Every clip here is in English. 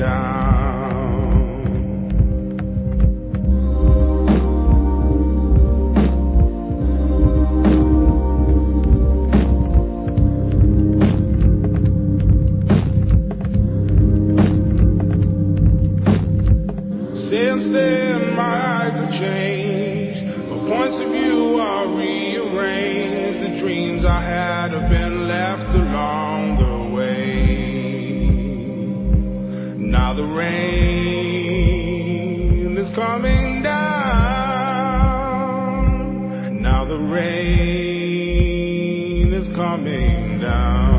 down. Since then, my eyes have changed. My points of view are rearranged. The dreams I had have been left along the way. Now the rain is coming down. Now the rain is coming down.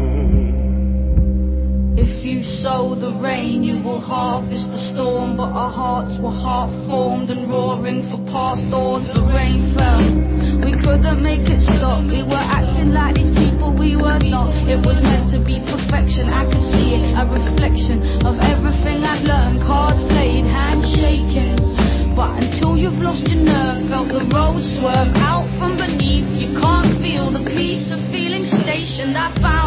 If you sow the rain, you will harvest the storm. But our hearts were half-formed and roaring for past dawns. The rain fell, we couldn't make it stop. We were acting like these people we were not. It was meant to be perfection, I could see it, a reflection of everything I'd learned. Cards played, hands shaking. But until you've lost your nerve, felt the road swerve out from beneath, you can't feel the peace of feeling stationed. I found